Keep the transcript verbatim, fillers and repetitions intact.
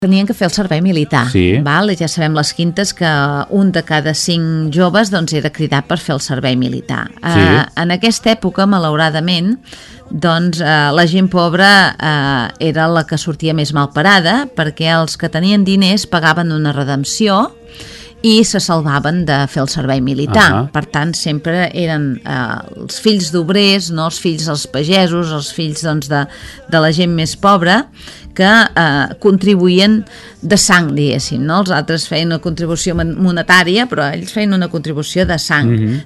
Tenien que fer el servei militar, sí. val? Ja sabem les quintes que un de cada cinc joves doncs, era cridat per fer el servei militar. Sí. Eh, en aquesta època, malauradament, doncs, eh, la gent pobra eh, era la que sortia més mal parada, perquè els que tenien diners pagaven una redempció i se salvaven de fer el servei militar. Uh -huh. Per tant, sempre eren eh, els fills d'obrers, no? Els fills dels pagesos, els fills doncs, de, de la gent més pobra, que eh, contribuïen de sang, diguéssim, no? Els altres feien una contribució monetària, però ells feien una contribució de sang. Uh -huh.